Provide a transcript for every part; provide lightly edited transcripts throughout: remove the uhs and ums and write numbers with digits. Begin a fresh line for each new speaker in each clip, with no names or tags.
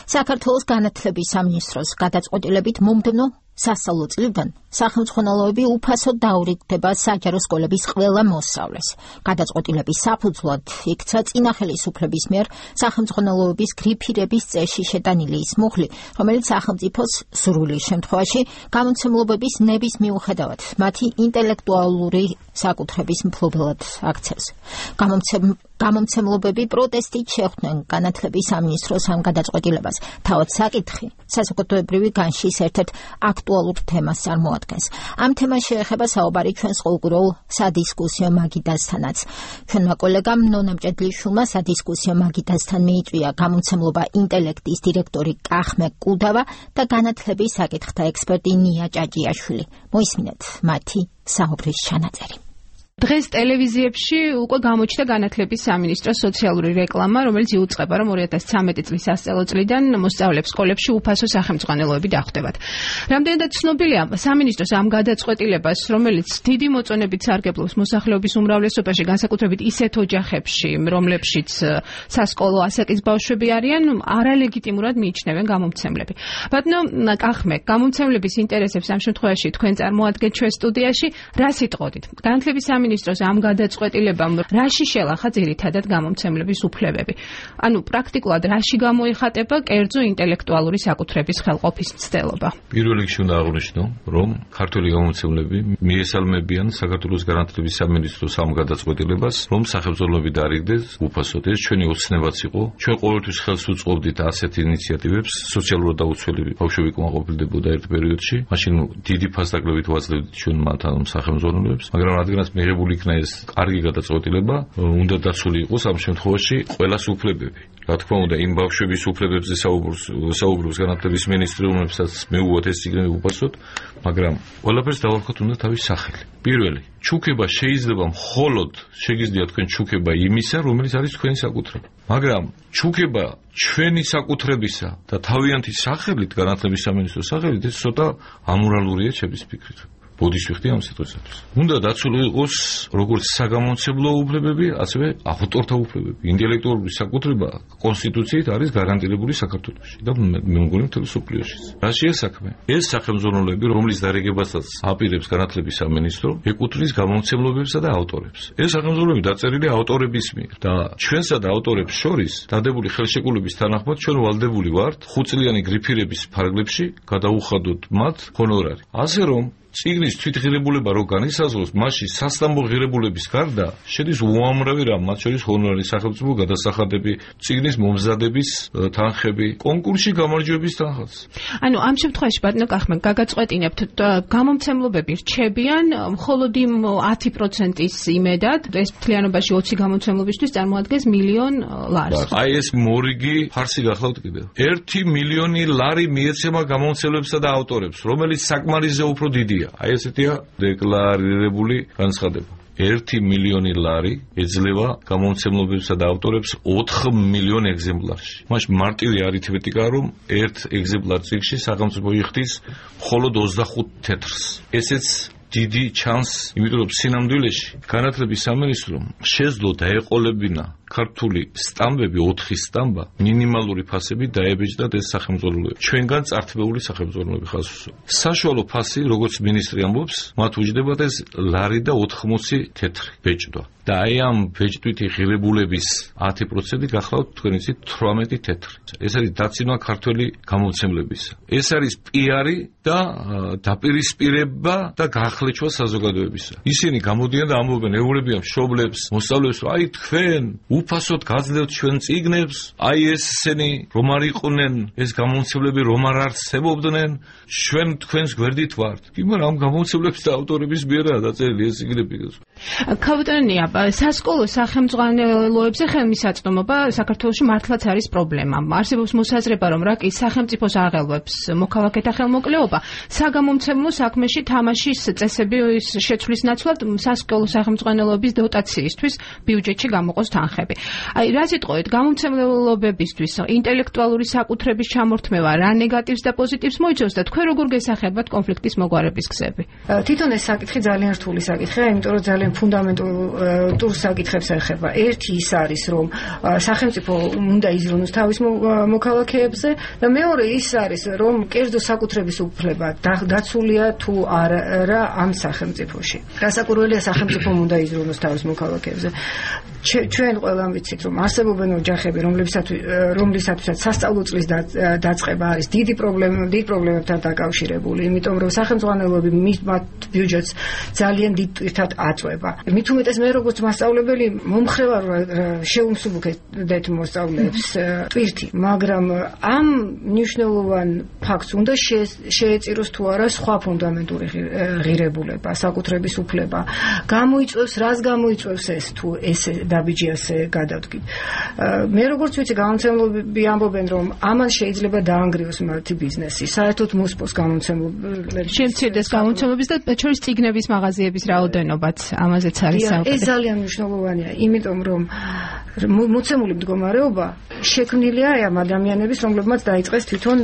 საქართველოს განათლების სამინისტროს გადაწყვეტილებით მომდევნო სასწავლო წლიდან სახელმწიფოები უფასოდ დაურიგდება საჯარო სკოლების ყველა მოსწავლეს. გადაწყვეტილების საფუძვლად იქცა წინა ხელისუფლების მიერ სახელმწიფოების გრიფირების წესში შეტანილი ის მუხლი, რომელიც სახელმწიფოს სრული შემთხვევაში გამომცემლობების ნების მიუხედავად მათი ინტელექტუალური საკუთრების მფლობელად აქცევს. გამომცემლობები პროტესტით შეხვდნენ განათლების სამინისტროს ამ გადაწყვეტილებას. თავად საკითხი საზოგადოებრივი განშის ერთ-ერთ აქტუალურ თემას წარმოადგენს. ამ თემას შეეხება საუბარი ჩვენს ყოველდღიურ სადისკუსიო მაგიდასთანაც. ჩვენმა კოლეგამ ნონა მჭედლიშვილმა სადისკუსიო მაგიდასთან მიიწვია გამომცემლობა ინტელექტის დირექტორი კახმე კუდავა და განათლების საკითხთა ექსპერტი ნია ჭაჭიაშვილი. მოისმინეთ მათი საუბრის ჩანაწერი.
დღეს ტელევიზიებში უკვე გამოჩნდა განათლების სამინისტროს სოციალური რეკლამა, რომელიც იუწყება, რომ 2013 წლის სასწავლო წლიდან მოსწავლებს სკოლებში უფასო სახელმწიფოები დახვდებათ. რამდენადაც ცნობილია სამინისტროს ამ გადაწყვეტილებას, რომელიც დიდი მოწონებით სარგებლობს მოსახლეობის უმრავლესობაში, განსაკუთრებით ისეთ ოჯახებში, რომლებშიც სასკოლო ასაკის ბავშვები არიან, არალეგიტიმურად მიიჩნევენ გამომცემლები. ბატონო კახმე, გამომცემლების ინტერესებს ამ შემთხვევაში თქვენ წარმოადგენთ ჩვენ სტუდიაში, რა სიტყოდით? განათლების სამინისტროს ამ გადაწყვეტილებამ რაში შელახა ძირითადად გამომცემლების უფლებები? ანუ პრაქტიკულად რაში გამოიხატება კერძო ინტელექტუალური საკუთრების ხელყოფის მცდელობა?
პირველ რიგში უნდა აღვნიშნო, რომ ქართველი გამომცემლები მიესალმებიან საქართველოს განათლების სამინისტროს ამ გადაწყვეტილებას, რომ სახელმწიფოები დაარიგდეს უფასოდ. ეს ჩვენი ოცნებაც იყო. ჩვენ ყოველთვის ხელს უწყობდით ასეთ ინიციატივებს, სოციალურად დაუცველი ბავშვები კმაყოფილდებოდა ერთ პერიოდში. მაშინ დიდი ფასდაკლებით ვაძლევდით ჩვენ მათ ამ სახელმწიფოებს, მაგრამ რადგანაც მიღებული იქნა ეს კარგი გადაწყვეტილება, უნდა დაცული იყოს ამ შემთხვევაში ყველას უფლებები. რა თქმა უნდა, იმ ბავშვების უფლებებზე საუბრობს განათლების მინისტრი, რომელსაც მეუვათ ეს წიგნები უფასოდ, მაგრამ ყველაფერს დავარქოთ უნდა თავის სახელი. პირველი, ჩუქება შეიძლება მხოლოდ შეგიძლია თქვენ ჩუქება იმისა, რომელიც არის თქვენი საკუთრება. მაგრამ ჩუქება ჩვენი საკუთრებისა და თავიანთი სახელით, განათლების სამინისტროს სახელით, ეს ცოტა ამორალურია ჩემის ფიქრით. ბოდიში ვიხდი ამ სიტუაციას. უნდა დაცული იყოს როგორც საგამომცემლო უფლებები, ასევე ავტორთა უფლებები. ინტელექტუალური საკუთრება კონსტიტუციით არის გარანტირებული საქართველოში და მე მგონი მთელ მსოფლიოში. რა შეესაქმე? ეს სახელმწიფოები, რომლის დარიგებასაც აპირებს განათლების სამინისტრო, ეკუთვნის გამომცემლობებსა და ავტორებს. ეს სახელმწიფოები დაწერილია ავტორების მიერ და ჩვენსა და ავტორებს შორის დადებული ხელშეკრულების თანახმად ჩვენ ვალდებული ვართ 5 წლიანი გრიფირების ფარგლებში გადაუხადოთ მათ ჰონორარი. ასე რომ წიგნის თვითღირებულება რო განისაზღვროს, მაშინ სასტამბო ღირებულების გარდა შედის უამრავი რამ, მათ შორის ჰონორარი, სახელმწიფო გადასახადები, წიგნის მომზადების თანხები, კონკურსში გამარჯვების თანხაც.
ანუ ამ შემთხვევაში ბატონო კახმე, გაგაწყვეტინებთ გამომცემლობები რჩებიან მხოლოდ იმ 10%-ის იმედად, ეს მთლიანობაში 20 გამომცემლობისთვის წარმოადგენს $1,000,000 ლარს.
აი ეს მორიგი ფარსი გახლავთ კიდევ. 1 მილიონი ლარი მიეცემა გამომცემლებსა და ავტორებს, რომელიც საკმარისზე უფრო დიდია. აი ესეთია დეკლარირებული განცხადება. 1 მილიონი ლარი ეძლევა გამომცემლობებსა და ავტორებს 4 მილიონ ეგზემპლარში. მაშინ მარტივი არითმეტიკაა, რომ ერთ ეგზემპლარ წიგნში სახელმწიფო იხდის მხოლოდ 25 თეთრს. ესეც დიდი ჩანს, იმიტომ რომ სინამდვილეში განათლების სამინისტრომ შეძლო დაეყოლებინა ქართული სტამბები 4 სტამბა მინიმალური ფასები დაებეჭდათ ეს სახელმწიფოები. ჩვენგან წართმეული სახელმწიფოები ხაზს უსვამს. საშუალო ფასი, როგორც მინისტრი ამბობს, მათ უჯდებათ ეს ლარი და 80 თეთრი ბეჭდვა. და აი ამ ბეჭდვითი ღირებულების 10% გახლავთ თქვენ იცით 18 თეთრი. ეს არის დაცინვა ქართველი გამომცემლებისა. ეს არის პიარი და დაპირისპირება და გახლეჩვა საზოგადოებისა. ისინი გამოდიან და ამბობენ ეურებიან მშობლებს, მოსწავლეებს, რომ აი თქვენ უფასოდ გაძლევთ ჩვენ წიგნებს, აი ესენი რომ არ იყვნენ ეს გამომცემლები რომ არ არსებობდნენ, ჩვენ თქვენს გვერდით ვართ. მაგრამ ამ გამომცემლების და ავტორების მიერაა დაწერილი ეს წიგნები.
ქავტონია, სასკოლო სახელმწიფოებზე ხელმისაწვდომობა საქართველოში მართლაც არის პრობლემა. არსებობს მოსაზრება, რომ რაკის სახელმწიფოს აღელვებს მოქალაქეთა ხელმოკლეობა, საგამომცემლო საქმეში თამაშის წესების შეცვლის ნაცვლად სასკოლო სახელმწიფოების დოტაციისთვის ბიუჯეტში გამოყოს თანხები. ოჯახები. აი რა სიტყვით გამომცემლობებისთვის ინტელექტუალური საკუთრების ჩამორთმევა რა ნეგატივს და პოზიტივს მოიცავს და თქვენ როგორ გესახებათ კონფლიქტის მოგვარების გზები?
თვითონ ეს საკითხი ძალიან რთული საკითხია, იმიტომ რომ ძალიან ფუნდამენტურ საკითხებს ეხება. ერთი ის არის, რომ სახელმწიფო უნდა იზრუნოს თავის მოქალაქეებზე და მეორე ის არის, რომ კერძო საკუთრების უფლება დაცულია თუ არა ამ სახელმწიფოში. გასაკურველია სახელმწიფო უნდა იზრუნოს თავის მოქალაქეებზე. ჩვენ ყველამ ვიცით, რომ არსებობენ ოჯახები, რომლისათვისაც სასწავლო წლის დაწყება არის დიდი პრობლემებთან დაკავშირებული, იმიტომ რომ სახელმძღვანელოები მათ ბიუჯეტს ძალიან დიდ ტვირთად აწვება. მით უმეტეს მე როგორც მასწავლებელი მომხრე ვარ შეუმსუბუქებდეთ მოსწავლეებს ტვირთი, მაგრამ ამ მნიშვნელოვან ფაქტს უნდა შეეწიროს თუ არა სხვა ფუნდამენტური ღირებულება, საკუთრების უფლება. რას გამოიწვევს ეს თუ ესე დაბიჯიასე გადავდგით. მე როგორც ვიცი, გამომცემლობები ამბობენ, რომ ამან შეიძლება დაანგრიოს მათი ბიზნესი. საერთოდ მოსპოს გამომცემლობებს.
შემცირდეს გამომცემლობის და შორის წიგნების მაღაზიების რაოდენობაც ამაზეც არის საუბარი.
ეს ძალიან მნიშვნელოვანია, იმიტომ რომ მოცემული მდგომარეობა შექმნილია ამ ადამიანების, რომლებმაც დაიწყეს თვითონ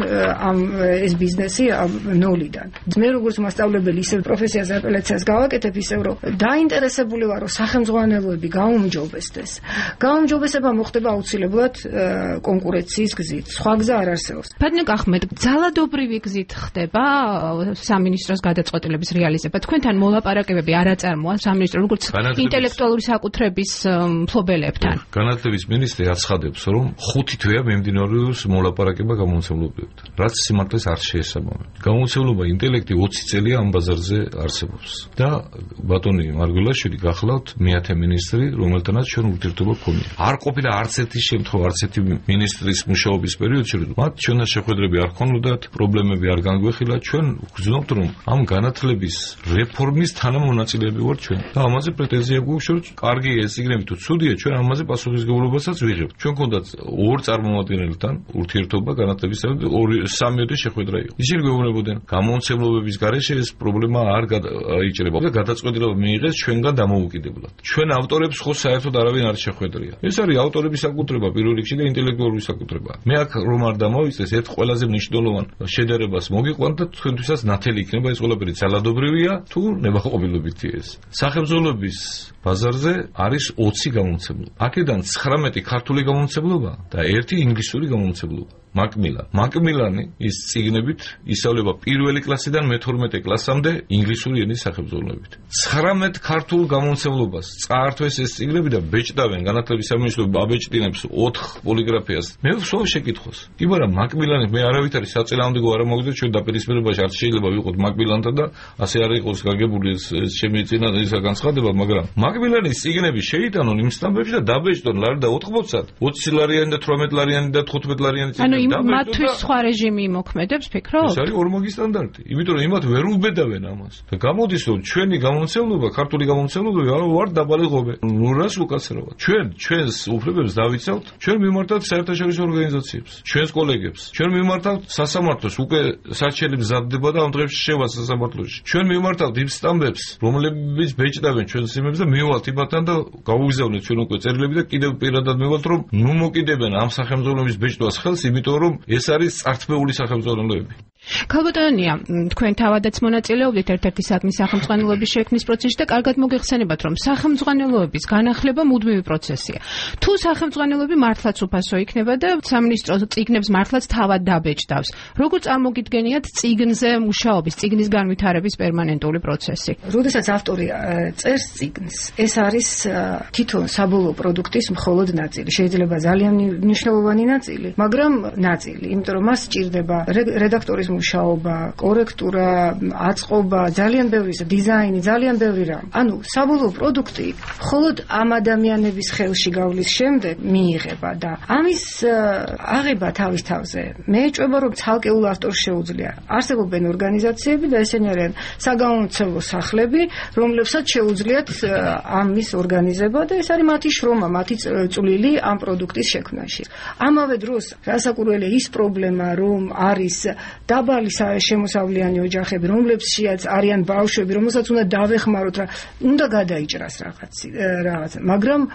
ეს ბიზნესი ნოლიდან. მე როგორც მასწავლებელი ისევ პროფესიას აპელაციას გავაკეთებ, ისევ რომ დაინტერესებული ვარ, რომ სახელმძღვანელოები გაუმჯობესდეს. გაუმჯობესება მოხდება აუცილებლად კონკურენციის გზით. სხვა გზა არ არსებობს.
ბატონო ახმედ, ძალადობრივი გზით ხდება სამინისტროს გადაწყვეტილების რეალიზება. თქვენთან მოლაპარაკებები არ აწარმოა სამინისტრო როგორც ინტელექტუალური საკუთრების მფლობელებთან.
განათლების მინისტრი აცხადებს, რომ 5 თვეა მიმდინარეობს მოლაპარაკება გამომცემლობლებთან, რაც სიმართლეს არ შეესაბამება. გამომცემლობა ინტელექტი 20 წელია ამ ბაზარზე არსებობს და ბატონი მარგველაშვილი გახლავთ მეათე მინისტრი, რომელთანაც ჩვენ ურთიერთობა გქონია. არ ყოფილა არც ერთი შემთხვევა, არც ერთი მინისტრის მუშაობის პერიოდში, რომ მათ ჩვენთან შეხვედრები არ ქონოდათ, პრობლემები არ განგვეხილა. ჩვენ ვგრძნობთ, რომ ამ განათლების რეფორმის თანამონაწილეები ვართ ჩვენ და ამაზე პრეტენზია გვაქვს, რომ კარგი ეს ციგნები თუ ცუდია, ჩვენ ამაზე პასუხისმგებლობასაც ვიღებთ. ჩვენ გქონდათ ორ წარმომადგენელთან ურთიერთობა განათლებისა და 3-4 შეხვედრა იყო. ისინი გვეუბნებოდნენ, გამომცემლობების გარეშე ეს პრობლემა არ აიჭრება და გადაწყვეტილება მიიღეს ჩვენგან დამოუკიდებლად. ჩვენ ავტორებს ხო საერთოდ არავინ არ შეხვედრია. ეს არის ავტორების საკუთრება პირველ რიგში და ინტელექტუალური საკუთრება. მე აქ რომ არ დამოვიწეს, ერთ ყველაზე მნიშვნელოვან შედარებას მოგიყვანთ და თქვენთვისაც ნათელი იქნება ეს ყველაფერი ძალადობრივია თუ ნებაყოფილობითია ეს. სახელმწიფოების ბაზარზე არის 20 გამომცემლობა. აქედან 19 ქართული გამომცემლობა და 1 ინგლისური გამომცემლობა. მაკმილანი ის წიგნებით ისწავლება პირველი კლასიდან მე-12 კლასამდე ინგლისური ენის სახელმძღვანელობით. 19 ქართულ გამომცემლობას წაართვეს ეს წიგნები და ბეჭდავენ განათლების სამინისტროში აბეჭდინებს 4 პოლიგრაფიას. მე ვსვავ შეკითხვას. კი მაგრამ მაკმილანი მე არავითარი საწინააღმდეგო არ მოგიძებთ ჩვენ დაპირისპირებაში არ შეიძლება ვიყოთ მაკმილანთან და ასე არ იყოს გაგებული ეს შემეცინა ისა განცხადება, მაგრამ მაკმილანის წიგნები შეიტანონ იმ სტამბებში და დაბეჭდონ ლარი და 80-ად 20 ლარიანი და 18 ლარიანი და 15 ლარიანი წიგნები.
მათთვის სხვა რეჟიმი იმოქმედებს, ფიქრობ?
ეს არის ორმოგი სტანდარტი. იმიტომ რომ იმათ ვერ უბედავენ ამას. და გამოდის რომ ჩვენი გამომცემლობა, ქართული გამომცემლობები ვარ დაბალი ღობე. ნუ რას უკაცრავად. ჩვენს უფლებებს დავიცავთ, ჩვენ მიმართავთ საერთაშორისო ორგანიზაციებს, ჩვენს კოლეგებს, ჩვენ მიმართავთ სასამართლოს, უკვე საჩელი მზადდება და ამ დღეებში შევა სასამართლოში. ჩვენ მიმართავთ იმ სტამბებს, რომლებიც ბეჭდავენ ჩვენს იმებს და მივალთ იმათთან და გავუგზავნეთ ჩვენ უკვე წერილები და კიდევ პირადად მივალთ რომ ნუ მოკიდებენ ამ სახელმწიფოების ბეჭდვას ხელს, იმიტომ რომ ეს არის წართმეული სახელმძღვანელოები.
ქალბატონია, თქვენ თავადაც მონაწილეობდით ერთ-ერთი საქმის სახელმძღვანელოების შექმნის პროცესში და კარგად მოგეხსენებათ, რომ სახელმძღვანელოების განახლება მუდმივი პროცესია. თუ სახელმძღვანელოები მართლაც უფასო იქნება და სამინისტრო წიგნებს მართლაც თავად დაბეჭდავს, როგორ წარმოგიდგენიათ წიგნზე მუშაობის, წიგნის განვითარების პერმანენტული პროცესი?
როდესაც ავტორი წერს წიგნს, ეს არის თვითონ საბოლოო პროდუქტის მხოლოდ ნაწილი. შეიძლება ძალიან მნიშვნელოვანი ნაწილი, მაგრამ ნაწილი, იმიტომ რომ მას სჭირდება რედაქტორის მუშაობა, კორექტურა, აწყობა, ძალიან ბევრი დიზაინი, ძალიან ბევრი რამ. ანუ საბოლოო პროდუქტი მხოლოდ ამ ადამიანების ხელში გავლის შემდეგ მიიღება და ამის აღება თავის თავზე მე ეჭვება რომ ცალკეულ ავტორს შეუძლია. არსებობენ ორგანიზაციები და ესენი არიან საგამომცემლო სახლები, რომლებსაც შეუძლიათ ამის ორგანიზება და ეს არის მათი შრომა, მათი წვლილი ამ პროდუქტის შექმნაში. ამავე დროს რასაკურველია ის პრობლემა, რომ არის დაბალი შემოსავლიანი ოჯახები, რომლებშიც არიან ბავშვები, რომელსაც უნდა დავეხმაროთ, უნდა გადაიჭრას რაღაც, მაგრამ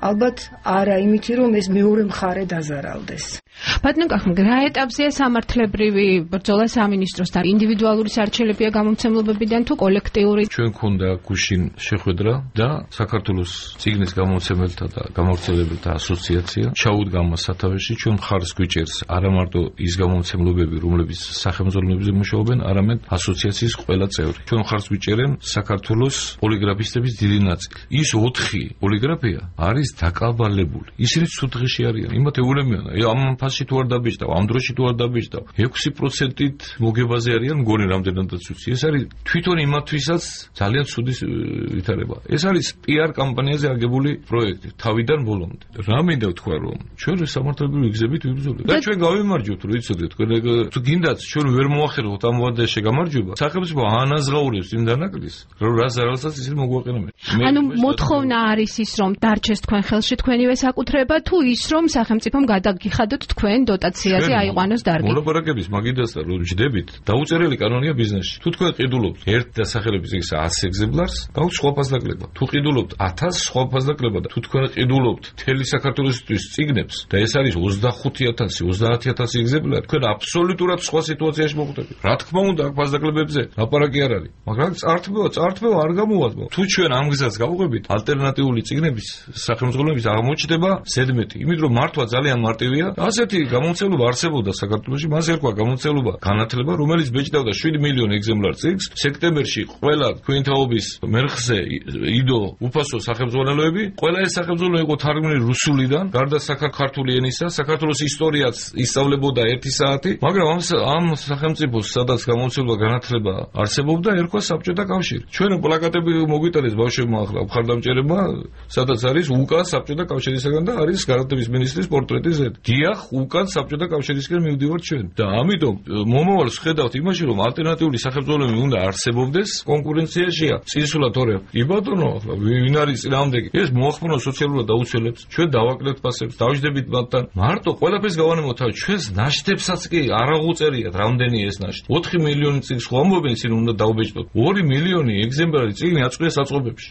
ალბათ არა იმითი რომ ეს მეორე მხარე დაზარალდეს.
ბატონო კახმ, რა ეტაპზეა სამართლებრივი ბრძოლა სამინისტროსთან? ინდივიდუალური სარჩელებია გამომცემლებებიდან თუ კოლექტიური?
ჩვენ გქონდა გუშინ შეხვედრა და საქართველოს წიგნის გამომცემელთა და გამავრცელებელთა ასოციაცია ჩაუდგა მას სათავეში. ჩვენ მხარს გვიჭერს არა მარტო ის გამომცემლობები, რომლებიც სახელმწიფოებზე მუშაობენ, არამედ ასოციაციის ყველა წევრი. ჩვენ მხარს გვიჭერენ საქართველოს პოლიგრაფისტების დიდი ნაწილი. ის 4 პოლიგრაფია არის დაკაბალებული. ისინი ცუდღეში არიან. იმათ ეუბნებიან, ამ ფასში თუ არ დაბეჭდავ, ამ დროში თუ არ დაბეჭდავ, 6%-ით მოგებაზე არიან, მგონი რამდენადაც უცი. ეს არის თვითონ იმათვისაც ძალიან ცუდი ვითარება. ეს არის PR კამპანიაზე აგებული პროექტი თავიდან ბოლომდე. რა მინდა ვთქვა, რომ ჩვენ სამართლებრივი გზებით ვიბრძოლეთ და ჩვენ გავიმარჯვებთ, რომ იცოდეთ, თუ გინდათ ჩვენ ვერ მოახერხოთ ამ ვადაში გამარჯვება, სახელმწიფო ანაზღაურებს იმ დანაკლისს, რომ რასაც ისინი მოგვაყენებენ.
ანუ მოთხოვნა არის ის, რომ დარჩეს თქვენ ხელში თქვენივე საკუთრება, თუ ის, რომ სახელმწიფომ გადაგიხადოთ თქვენ დოტაციაზე აიყვანოს დარგი.
მოლაპარაკების მაგიდასთან რომ ჯდებით, დაუწერელი კანონია ბიზნესში. თუ თქვენ ყიდულობთ ერთ დასახელების წიგნს 100 ეგზემპლარს, გაქვთ სხვა ფასდაკლება. თუ ყიდულობთ 1000 სხვა ფასდაკლება და თუ თქვენ ყიდულობთ მთელი საქართველოსთვის წიგნებს და ეს არის 25000, 30000 ეგზემპლარი, თქვენ აბსოლუტურად სხვა სიტუაციაში მოხვდებით. რა თქმა უნდა, აქ ფასდაკლებებზე ლაპარაკი არ არის. მაგრამ წართმევა არ გამოვადგო. თუ ჩვენ ამ გზას გავუღებით, ალტერნატიული წიგნების სახელმწიფოების აღმოჩნდება ზედმეტი. იმიტომ რომ მართვა ძალიან მარტივია. ასეთი გამომცემლობა არსებობდა საქართველოში, მას ერქვა გამომცემლობა განათლება, რომელიც ბეჭდავდა 7 მილიონი ეგზემპლარ წიგნს. სექტემბერში ყველა ქვინთაობის მერხზე იდო უფასო სახელმწიფოები, ყველა ეს სახელმწიფო იყო თარგმნილი რუსულიდან, გარდა საქართველოს ენისა, საქართველოს ისტორიაც ისწავლებოდა 1 საათი, მაგრამ ამ სახელმწიფოს სადაც გამომცემლობა განათლება არსებობდა, ერქვა საბჭოთა კავშირი. ჩვენ პლაკატები მოგვიტანეს ბავშვებმა ახლა მხარდამჭერებმა, სადაც არის უკან საბჭოთა კავშირისგან და არის განათლების მინისტრის პორტრეტი ზედ. დიახ, უკან საბჭოთა კავშირისგან მივდივართ ჩვენ. და ამიტომ მომავალს ხედავთ იმაში, რომ ალტერნატიული სახელმწიფოები უნდა არსებობდეს, კონკურენციაშია. წინსულად თორე. იბატონო, ახლა ვინ არის წინააღმდეგი? ეს მოახმონა სოციალურად დაუცველებს. ჩვენ დავაკლებთ ფასებს, დავждებით მათთან. მარტო ყველაფერს გავანებოთ თავი. ჩვენს ნაშთებსაც კი არ აღუწერიათ რამდენი ეს ნაშთი. 4 მილიონი წიგნს ხო ამბობენ, ისინი უნდა დაუბეჭდოთ. 2 მილიონი ეგზემპლარი წიგნი აწყვია საწყობებში.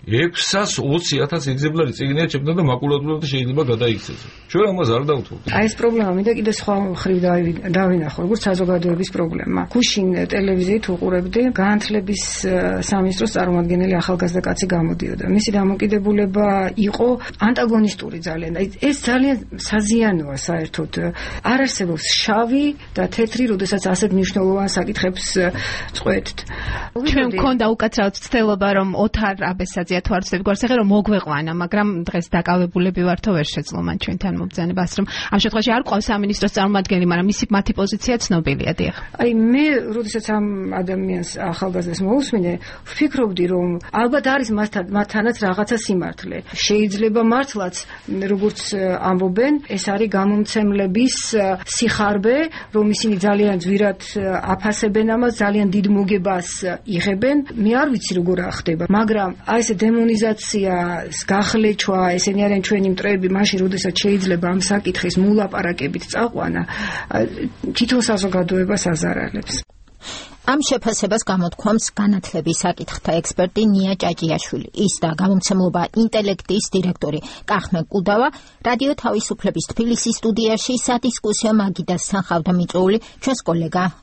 620,000 ეგზემპლარი წიგნია ჩემთან და მაკულატურად შეიძლება გადაიქცეს. ჩვენ ამას არ დავთხოვთ.
აი ეს პრობლემა მინდა კიდე სხვა მხრივ დავინახო, როგორც საზოგადოების პრობლემა. გუშინ ტელევიზიით უყურებდი განათლების სამინისტროს წარმომადგენელი ახალგაზრდა კაცი გამოდიოდა. მისი დამოკიდებულება იყო ანტაგონისტური ძალიან. აი ეს ძალიან საზიანოა საერთოდ. არ არსებობს შავი და თეთრი, როდესაც ასეთ მნიშვნელოვან საკითხებს წყვეტთ.
ჩვენ მქონდა უკაცრავად ცდელობა, რომ ოთარ აბესაძეა თუ არ ვცდები გვარს ახლა რომ მოგვეყვანა, მაგრამ დღეს დაკავებულები ვართო ვერ შეძლო მან ჩვენთან მობრძანებას, რომ ამ შემთხვევაში არ ყავს სამინისტროს წარმომადგენელი, მაგრამ მათი პოზიცია ცნობილია, დიახ.
აი მე, როდესაც ამ ადამიანს ახალგაზრდას მოვუსმინე, ვფიქრობდი, რომ ალბათ არის მათთანაც რაღაცა სიმართლე. შეიძლება მართლაც, როგორც ამბობენ, ეს არის გამომცემლების სიხარბე, რომ ისინი ძალიან ძვირად აფასებენ ამას, ძალიან დიდ მოგებას იღებენ. მე არ ვიცი როგორ ახდება, მაგრამ აი ეს დემონიზაციას გახლეჩვა, ესენი არიან ჩვენი მტრები, მაშინ როდესაც შეიძლება ამ საკითხის მოლაპარაკებით წაყვანა, თვითონ საზოგადოებას აზარალებს.
ამ შეფასებას გამოთქვამს განათლების საკითხთა ექსპერტი ნია ჭაჭიაშვილი. ის და გამომცემლობა ინტელექტის დირექტორი კახმე კუდავა რადიო თავისუფლების თბილისის სტუდიაში სადისკუსიო მაგიდას სახავდა მიწვეული ჩვენს კოლეგა